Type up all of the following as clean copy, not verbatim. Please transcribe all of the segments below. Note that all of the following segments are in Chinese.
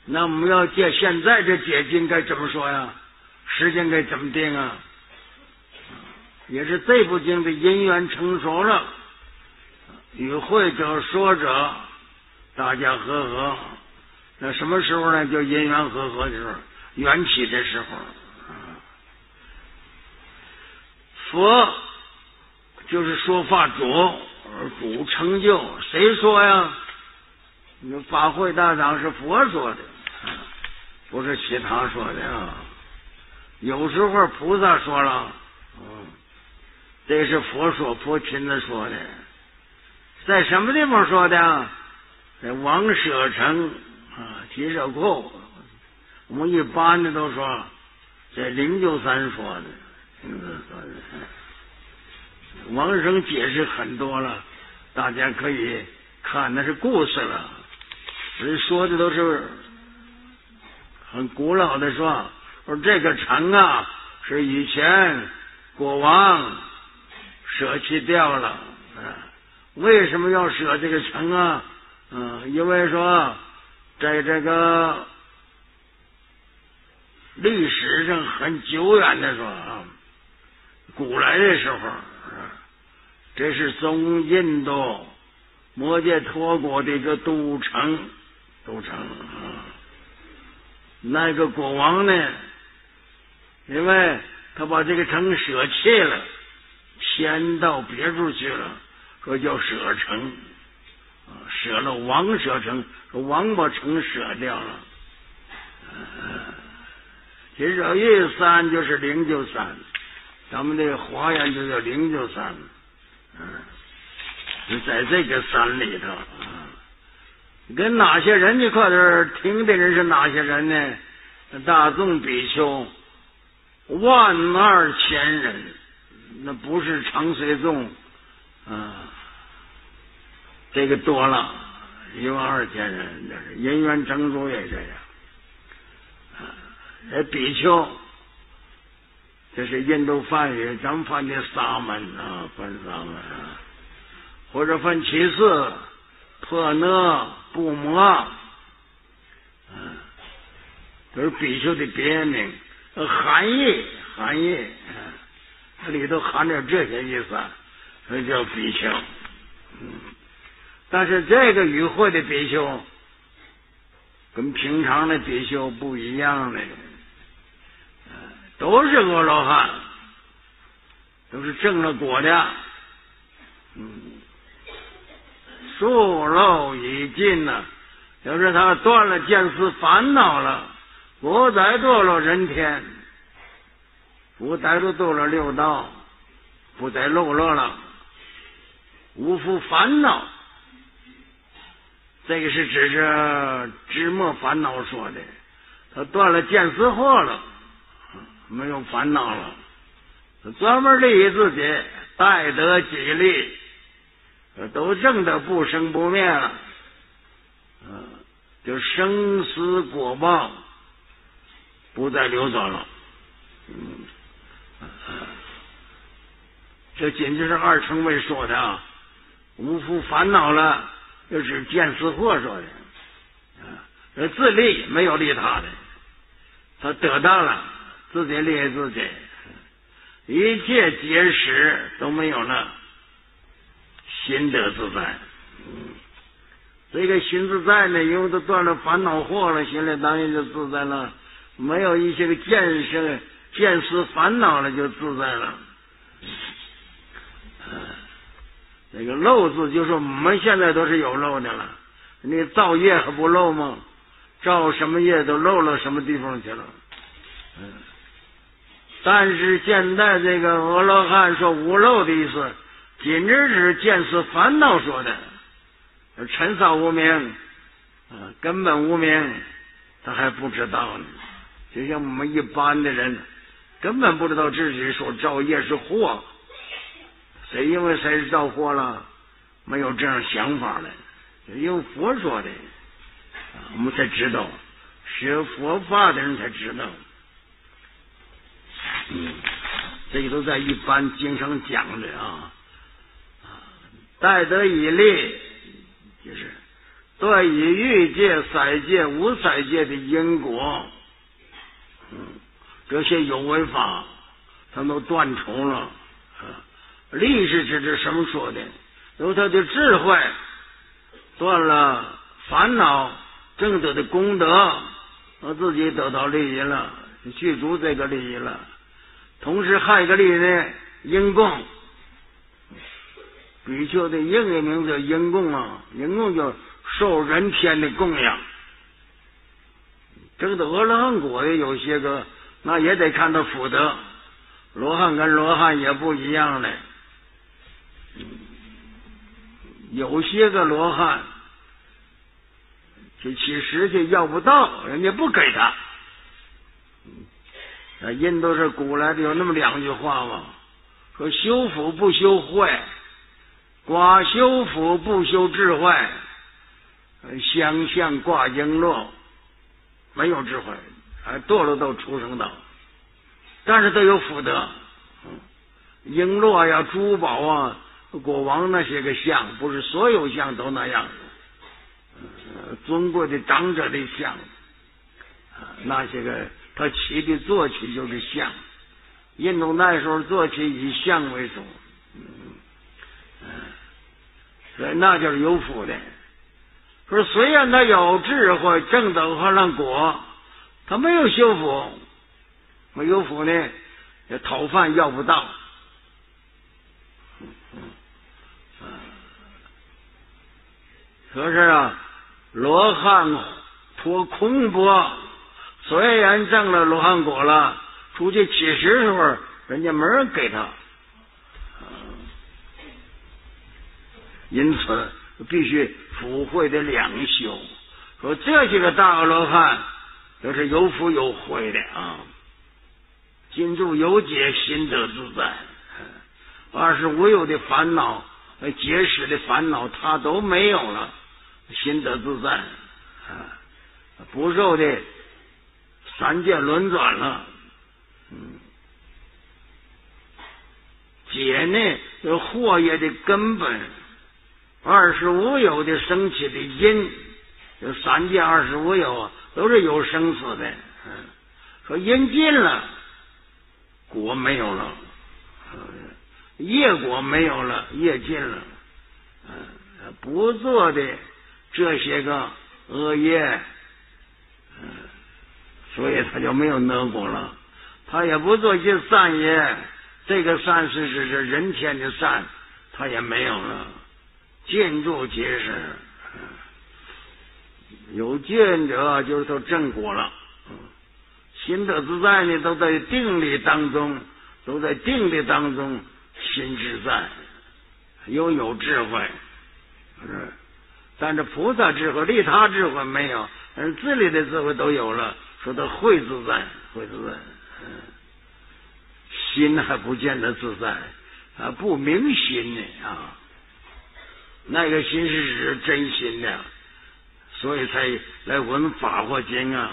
那我们要借现在这解经该怎么说呀？时间该怎么定啊？也是这部经的因缘成熟了，与会者说者大家和合，那什么时候呢？就因缘和合的时候，缘起的时候。佛就是说法主成就，谁说呀？你法会大长是佛说的，不是其他说的啊。有时候菩萨说了，这是佛说，佛亲自说的。在什么地方说的？在王舍城提舍库。我们一般的都说在灵鹫山说的。王生解释很多了，大家可以看，那是故事了。人说的都是很古老的说这个城啊是以前国王舍弃掉了。为什么要舍这个城啊？因为说在这个历史上很久远的说古来的时候，这是中印度摩羯陀国的一个都城。那个国王呢，因为他把这个城舍弃了，迁到别处去了，说叫舍城，舍了王舍城，说王把城舍掉了。提舍玉山就是灵鹫山，咱们这个华严就叫灵鹫山，是在这个山里头。跟哪些人一块儿听的人是哪些人呢？大众比丘12000人，那不是长随众这个多了12000人，这是因缘成熟也这样。比丘这是印度梵语，咱们翻的沙门翻沙门或者翻其次破那布摩，都是比丘的别名。含义它里头含着这些意思，所以叫比丘。但是这个与会的比丘跟平常的比丘不一样的，都是阿罗汉，都是证了果的。宿漏已尽了，就是他断了见思烦恼了，不再堕落人天，不再堕了六道，不再堕落了，无复烦恼。这个是指着知末烦恼说的，他断了见思惑了，没有烦恼了，他专门利益自己，待得己利，都证得不生不灭了，就生死果报不再流转了。这仅就是二乘位说的无复烦恼了，就是见思惑说的，自利没有利他的，他得到了自己利益自己，一切结识都没有了，心得自在。这个心自在呢，因为都断了烦恼惑了，心里当然就自在了，没有一些个见思烦恼了，就自在了。这个漏字就是我们现在都是有漏的了，你造业还不漏吗？造什么业都漏了什么地方去了。但是现在这个阿罗汉说无漏的意思，仅是见思烦恼说的，尘扫无明，根本无明，他还不知道呢。就像我们一般的人，根本不知道自己所造业是祸，谁因为谁是造祸了，没有这样想法了，因为佛说的，我们才知道，学佛法的人才知道。这个都在一般经上讲的待得以利，就是对于欲界、色界、无色界的因果，这些有为法，他都断除了。力是指什么说的？由他的智慧断了烦恼，正得的功德，我自己得到利益了，具足这个利益了。同时还有一个利益呢，因供。比丘的英文名叫因供啊，因供就受人天的供养。这个阿罗汉果的有些个，那也得看到福德。罗汉跟罗汉也不一样的，有些个罗汉其实就要不到，人家不给他。印度是古来的有那么两句话嘛，说修福不修慧，寡修福不修智慧，相向挂璎珞，没有智慧，堕落到畜生道，但是都有福德。璎珞呀、珠宝啊，国王那些个像，不是所有像都那样，尊贵的长者的像，那些个他起的坐起就是像。印度那时候坐起以像为主，所以那就是有福的。说虽然他有智慧，正得阿罗汉果，他没有修福，没有福呢，讨饭要不到。可是啊，罗汉托空钵，虽然证了罗汉果了，出去乞食时候，人家没人给他，因此必须福慧的两修。说这些个大阿罗汉都是有福有慧的啊，心住有解，心得自在。25有的烦恼、结识的烦恼，他都没有了，心得自在，不受的三界轮转了。解呢，是惑业的根本，25有的升起的因，就三界25有啊，都是有生死的。说因尽了，果没有了，业果没有了，业尽了。不做的这些个恶业，所以他就没有得果了。他也不做一些善业，这个善是人天的善，他也没有了。见住结识，有见者就是都正果了。心得自在呢，都在定力当中，都在定力当中，心自在，又有智慧。但是菩萨智慧、利他智慧没有，但是自利的智慧都有了，说他慧自在，慧自在。心还不见得自在，不明心呢啊，那个心是指真心的，所以才来闻法华经啊。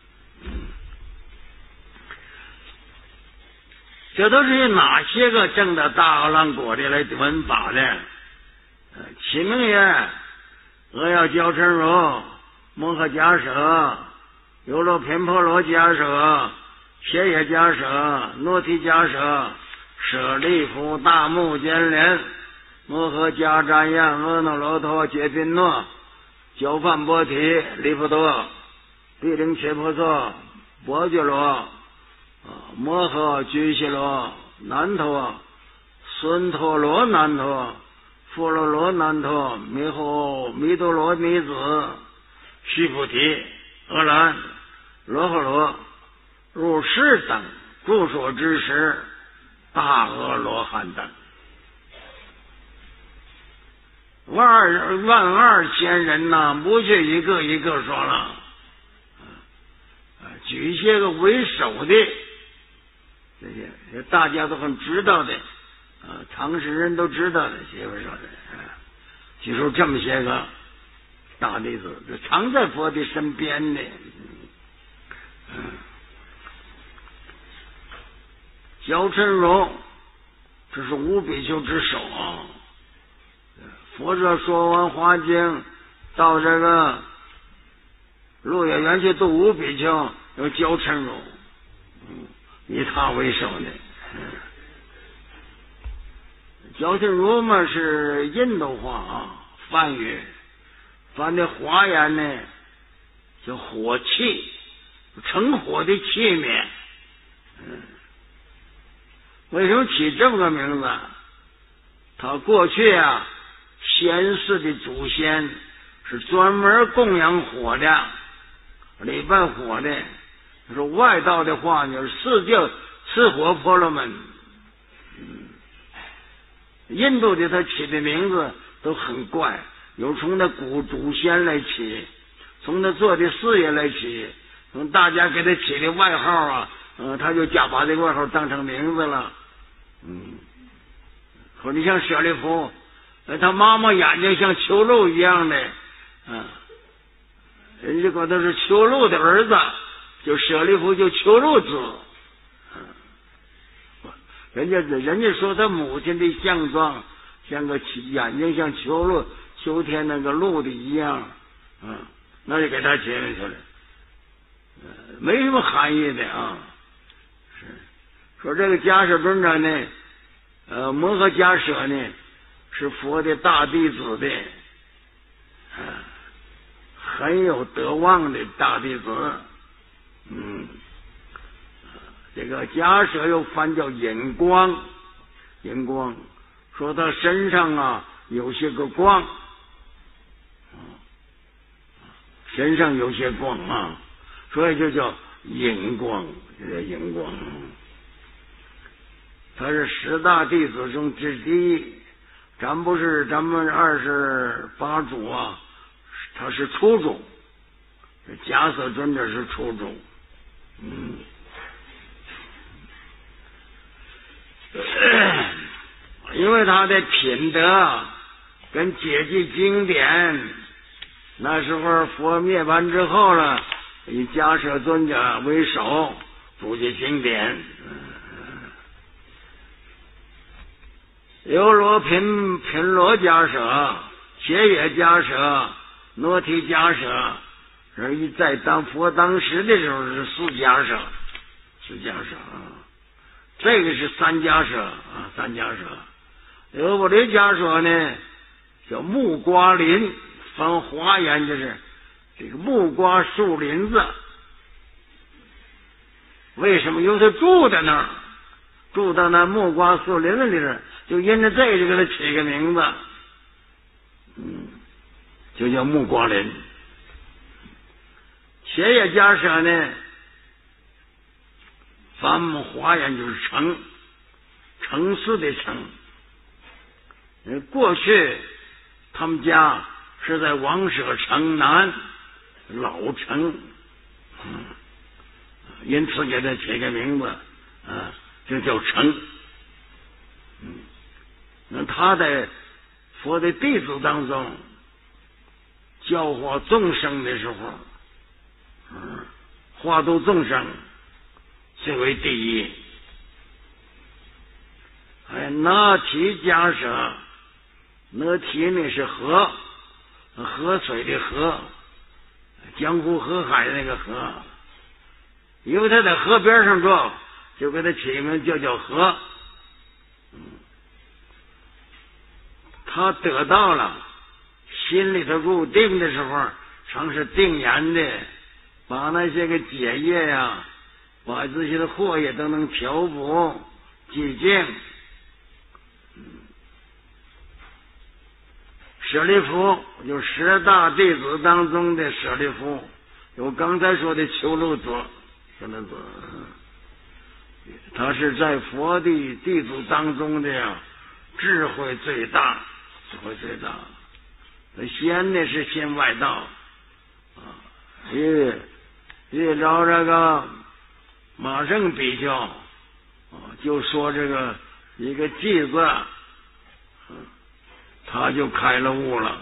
这都是哪些个证的大阿罗汉果的来闻法的？启明也，阿要教陈如、摩诃迦舍、尤罗频婆罗迦舍、切耶迦舍、诺提迦舍、舍利弗、大目犍连、摩诃迦旃延、阿耨罗陀、揭宾诺、焦梵波提、利弗多、毗陵切婆娑、波揭罗、摩诃居悉罗、难陀、孙陀罗难陀、富罗罗难陀、弥多罗尼子、须菩提、阿兰、罗诃罗、入世等诸所之时，大阿罗汉等12000人呐，不去一个一个说了，举一些个为首的，这些大家都很知道的，常识人都知道的，媳妇说的，举出这么些个大弟子，常在佛的身边的，教陈如，这是五比丘之首啊。佛者说完华经， 到这个鹿野园去度五比丘，有焦陈如，以他为首的。焦陈如嘛是印度话啊，梵语，梵的华言呢叫火器，成火的器皿。为什么起这么个名字？他过去啊，先世的祖先是专门供养火的，礼拜火的。说外道的话就是四教吃火婆罗门。印度的他起的名字都很怪，有从那古祖先来起，从他做的事业来起，从大家给他起的外号啊，他就把这个外号当成名字了。说你像舍利弗，他妈妈眼睛像秋露一样的，人家管他是秋露的儿子，就舍利弗就秋露子。人家说他母亲的相状像个眼睛像秋天那个露的一样，那就给他起来去了，没什么含义的啊。是说这个迦舍尊者呢，摩诃迦舍呢是佛的大弟子的，很有德望的大弟子。这个迦舍又翻叫引光，引光说他身上啊有些个光，身上有些光啊，所以就叫引光，这叫引光。他是十大弟子中之一，咱们28主啊，他是初主，迦舍尊者是初主。因为他的品德跟解记经典，那时候佛灭盘之后了，以迦舍尊者为首注解经典。优罗频罗迦舍、伽也迦舍、罗提迦舍，而在佛当时的时候是四迦舍啊。这个是三迦舍啊，三迦舍。优婆离迦舍呢，叫木瓜林，翻华言就是这个木瓜树林子。为什么？因为他住在那儿，住到那木瓜树林子里边，就因着这个就给他起个名字，就叫木瓜林。伽也迦舍呢，翻华言就是城市的城。过去他们家是在王舍城南老城，因此给他起个名字就叫城。那他在佛的弟子当中教化众生的时候，化度众生最为第一。那提迦舍，那提呢是河水的河，江湖河海的那个河，因为他在河边上住，就给他起名叫河。他得到了心里头入定的时候，常是定言的，把那些个解业呀，把这些的惑业都能调伏寂静。舍利弗有十大弟子当中的舍利弗，有刚才说的求路子，他是在佛的弟子当中的呀，智慧最大。先呢是先外道遇着这个马胜比丘就说这个一个偈字，他就开了悟了，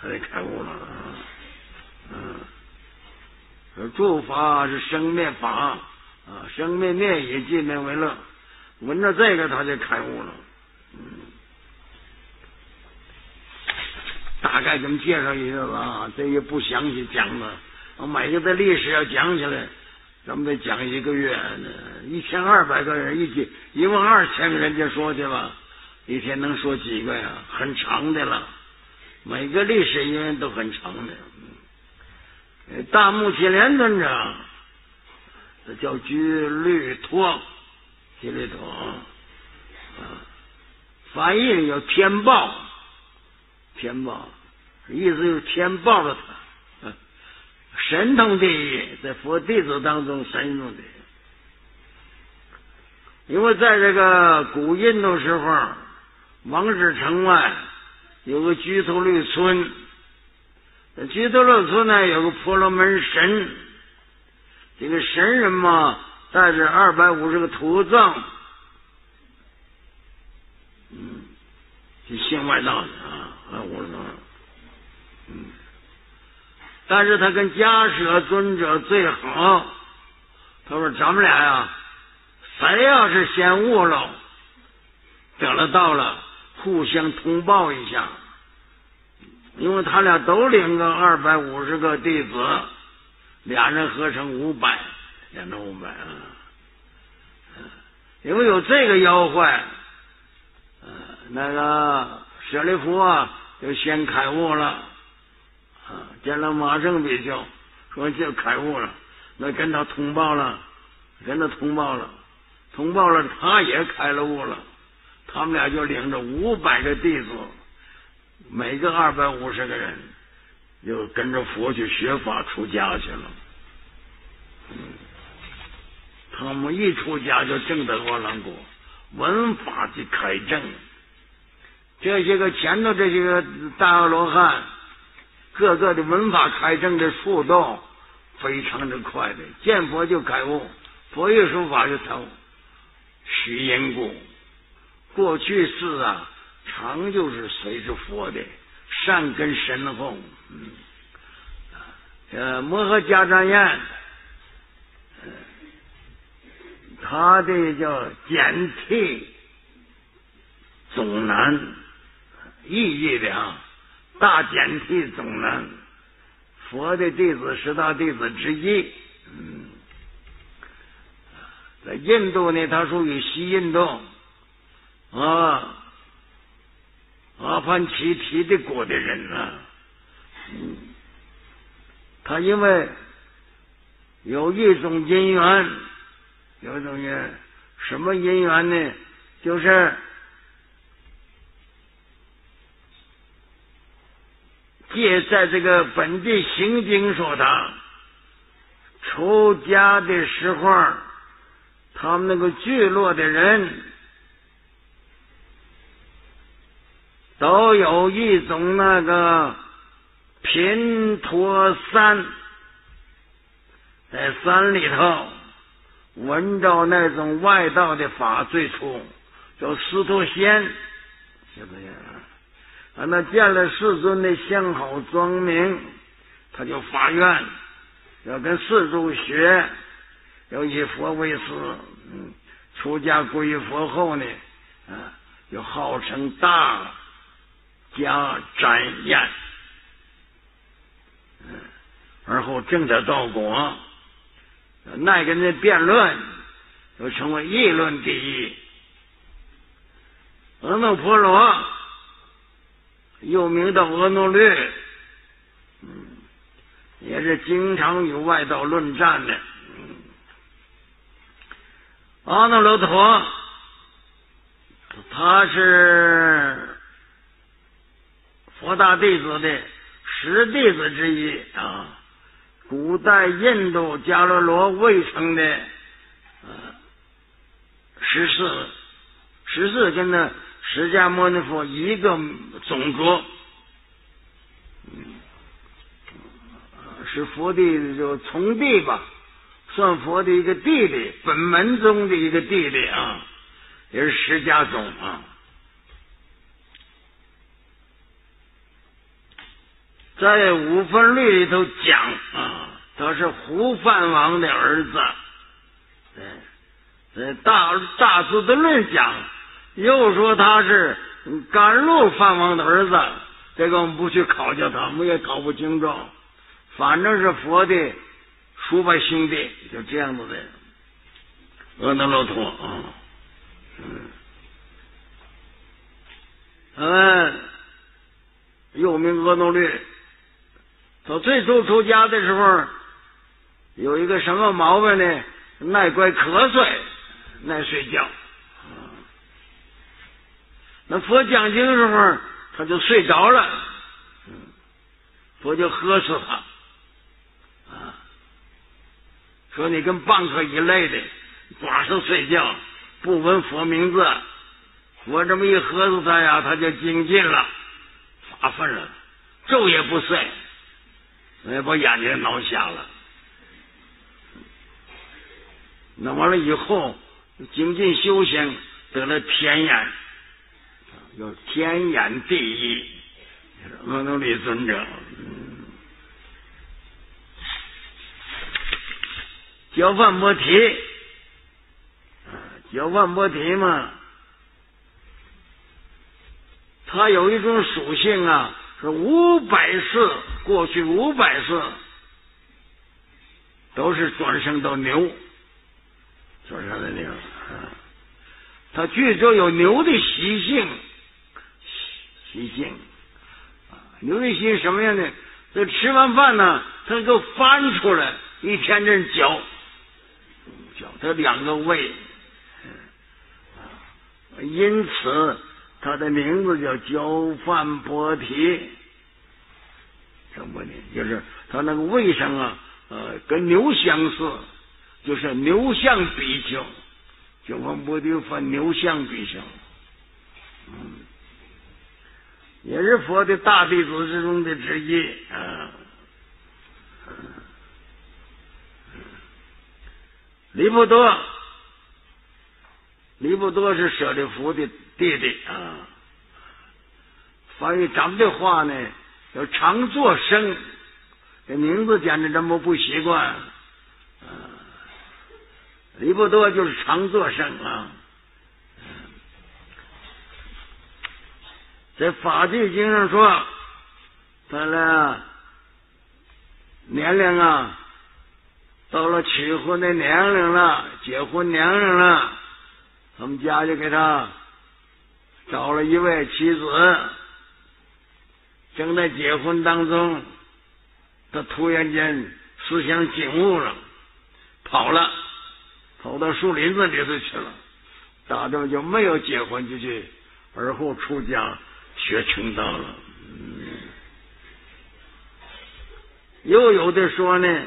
诸法是生灭法生灭灭也，寂灭为乐，闻着这个他就开悟了。 大概给我们介绍一下子啊，这也不详细讲了。每个的历史要讲起来，咱们得讲1个月，1200个人12000个人家说去吧，一天能说几个呀？很长的了，每个历史因为都很长的。大木祁连尊者，这叫居律托，居律托翻译叫天报，天报意思就是天报了他，神通第一，在佛弟子当中神通第一。因为在这个古印度时候，王室城外有个居陀律村，居陀律村呢有个婆罗门神，这个神人嘛带着250个徒藏，就信外道的250个。但是他跟迦舍尊者最好，他说咱们俩呀，谁要是先悟了得了道了，互相通报一下，因为他俩都领个250个弟子，俩人合成500，因为有这个妖怪，那个舍利弗就先开悟了。见了马胜比丘，说这开悟了，那跟他通报了，他也开了悟了，他们俩就领着500个弟子，每个250个人，就跟着佛去学法出家去了。他们一出家就证得阿难果，闻法即开证。这些个前头这些个大阿罗汉，各个的闻法开证的速度非常的快的，见佛就开悟，佛一说法就开悟。须因故，过去世常就是随着佛的善根深厚。摩诃迦旃延，他的叫简替总难，意义的大简替总难，佛的弟子10大弟子之一。在印度呢，他属于西印度阿潘奇提的国的人他因为有一种因缘，什么因缘呢？就是借在这个本地行经说他出家的时候，他们那个聚落的人都有一种那个频陀山，在山里头闻着那种外道的法，最初叫斯陀仙，是不是？那见了世尊的相好庄明，他就发愿要跟世主学，要以佛为师。出家皈依佛后呢，就号称大迦旃延，而后证得道果，那跟人辩论，就成为议论第一。阿耨婆罗又名到阿耨律，也是经常与外道论战的。阿耨罗陀他是佛大弟子的10弟子之一古代印度迦罗罗卫城的14跟着释迦牟尼佛一个种族，是佛的就从弟吧，算佛的一个弟弟，本门中的一个弟弟也是释迦宗在五分律里头讲他是胡梵王的儿子。在大智度论讲，又说他是甘露梵王的儿子。 这个我们不去考究它，我们也搞不清楚，反正是佛的叔伯兄弟，就这样子的。阿耨罗陀啊，又名阿耨律。他最初出家的时候，有一个什么毛病呢？爱怪瞌睡，爱睡觉。那佛讲经的时候，他就睡着了，佛就喝死他，说你跟蚌壳一类的，晚上睡觉不闻佛名字，我这么一喝死他呀，他就精进了，发愤了，昼夜不睡，也把眼睛挠瞎了。那完了以后，精进修行得了天眼，有天眼第一，阿耨律尊者。焦梵波提，焦梵波提嘛，它有一种属性啊，是500世，过去500世都是转生到牛，转生到牛。它据说有牛的习性，牛的习性什么样呢？这吃完饭呢，它给我翻出来，一天天嚼它2个胃，因此它的名字叫焦梵波提。什么呢？就是它那个胃上啊，跟牛相似，就是牛相比丘，焦梵波提分牛相比丘，也是佛的大弟子之中的之一啊。离不多，离不多是舍利弗的弟弟啊。翻译咱们的话呢，叫常作生，这名字简直这么不习惯。离不多就是常作生啊。在法纪经上说，他的年龄啊，到了娶婚的年龄了，结婚年龄了，他们家就给他找了一位妻子。正在结婚当中，他突然间思想醒悟了，跑到树林子里头去了。打这就没有结婚，就去而后出家学成道了。又有的说呢，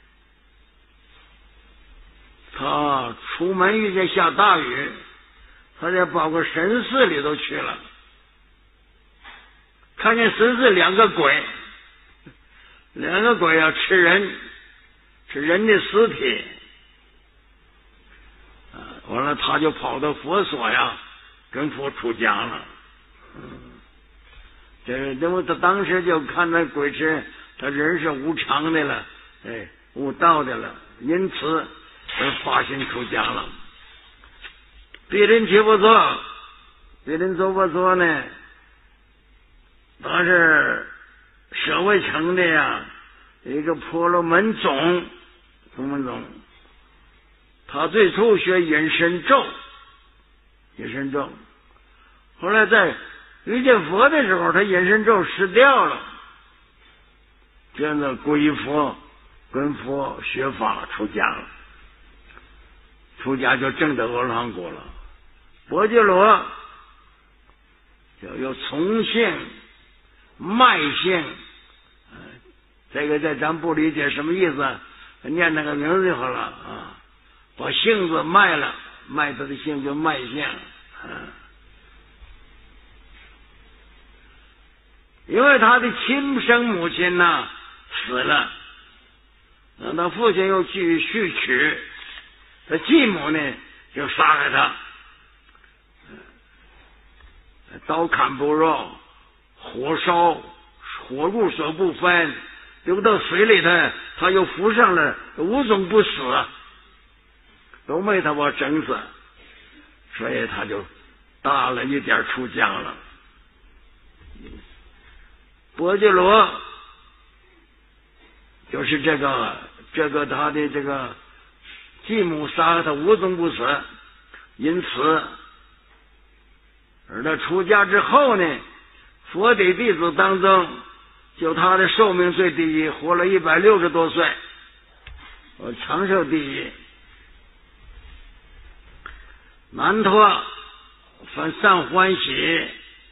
他出门遇见下大雨，他就跑个神寺里头去了，看见神寺2个鬼要吃人的尸体，完了他就跑到佛所呀，跟佛出家了。因为他当时就看那鬼吃，他人是无常的了，悟道的了，因此而发心出家了。毗陵毗婆娑呢，他是舍卫城的呀，一个婆罗门种，他最初学隐身咒，后来在遇见佛的时候，他隐身咒失掉了，这样的皈佛，跟佛学法出家了，出家就证得阿罗汉果了。波揭罗有从性卖性，这个在咱不理解什么意思，念那个名字就好了啊。把性子卖了，卖他的性就卖性。因为他的亲生母亲呢死了，他父亲又去续娶，他继母呢就杀害他，刀砍不入，火烧，火入所不分，丢到水里头，他又浮上了，无种不死，都没他把整死，所以他就大了一点出家了。 波揭罗就是这个他的这个继母杀了他无踪不死，因此而他出家之后呢，佛的弟子当中，就他的寿命最第一，活了160多岁，长寿第一。南陀分善欢喜，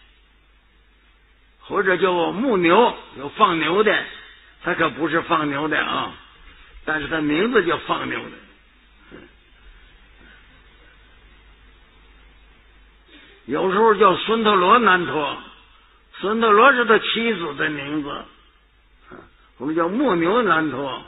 或者叫牧牛，有放牛的，他可不是放牛的啊，但是他名字叫放牛的。有时候叫孙陀罗南陀，孙陀罗是他妻子的名字，我们叫牧牛南陀。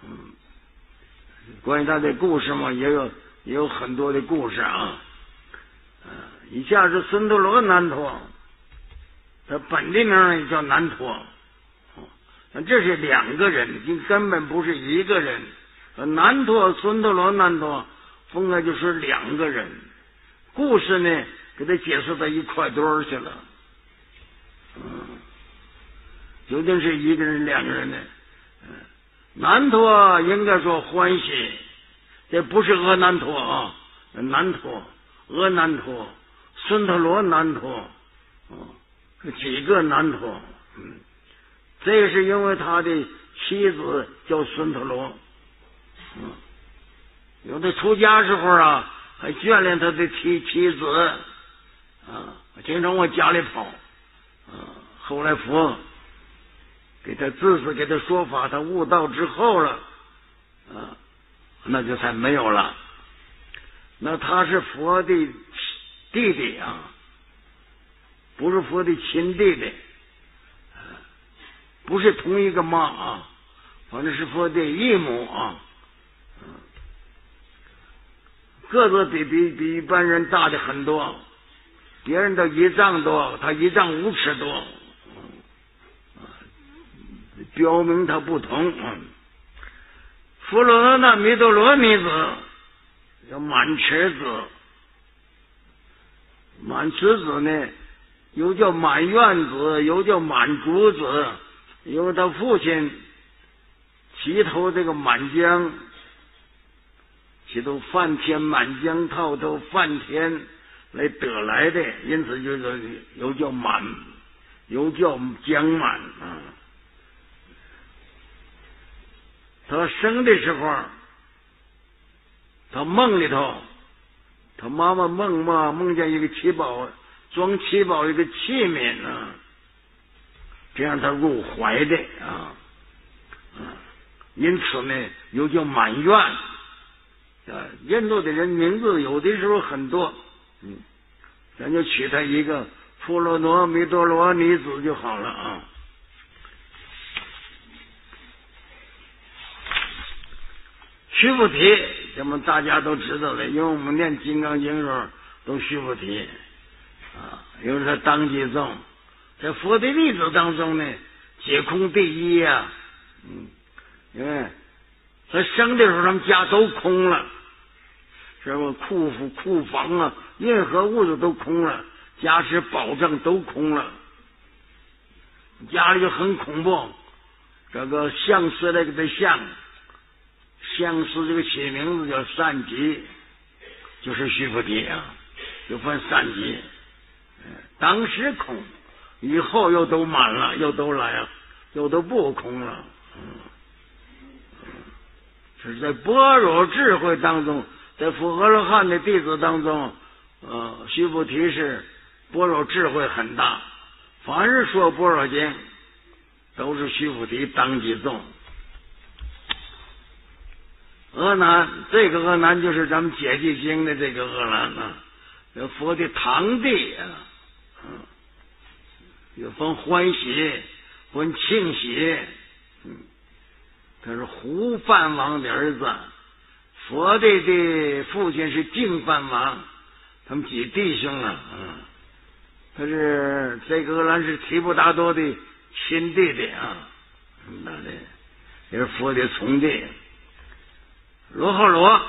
关于他的故事嘛，也有很多的故事啊。以下是孙陀罗南陀，他本地名也叫南陀。这是2个人，根本不是一个人。南陀孙陀罗南陀分开就是2个人，故事呢给他解释到一块堆儿去了。究竟是一个人2个人呢？南陀应该说欢喜，这不是阿难陀啊，南陀、阿难陀、孙陀罗南陀，几个南陀。这个是因为他的妻子叫孙陀罗，有的出家时候啊，还眷恋他的妻子经常往家里跑，后来佛给他知识，给他说法，他悟道之后了，那就才没有了。那他是佛的弟弟啊，不是佛的亲弟弟，不是同一个妈啊，反正是佛的异母啊，个子比一般人大的很多，别人都1丈多，他1丈5尺多，标明他不同。佛罗罗那弥多罗尼子叫满持子，满持子呢又叫满愿子，又叫满竹子，因为他父亲齐头这个满江，齐头梵天满江套头梵天来得来的，因此就是又叫满，又叫江满啊。他生的时候，他梦里头，他妈妈梦见一个七宝，装七宝一个器皿啊，这样他入怀的啊，因此呢又叫满愿。印度的人名字有的时候很多，咱就取他一个富罗罗弥多罗尼子就好了啊。须菩提，咱们大家都知道的，因为我们念金刚经时候都须菩提因为他当机众，在佛的弟子当中呢，解空第一啊。因为他生的时候他们家都空了，什么库房啊，任何物质都空了，家是保障都空了，家里就很恐怖。这个相师来给他相师这个起名字叫善吉，就是须菩提啊，就分善吉。当时空，以后又都满了，又都来了，又都不空了。是在般若智慧当中，在佛阿罗汉的弟子当中，须菩提是般若智慧很大，凡是说般若经，都是须菩提当机众。阿难，这个阿难就是咱们解记经的这个阿难啊，佛的堂弟啊，有分欢喜，分庆喜。他是胡梵王的儿子，佛的父亲是净梵王，他们几弟兄啊。他是这个阿难是提婆达多的亲弟弟啊，那的也是佛的从弟。罗睺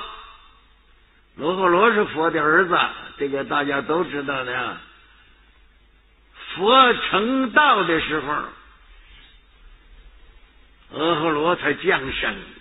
罗是佛的儿子，这个大家都知道的。佛成道的时候， 阿訶罗才降生。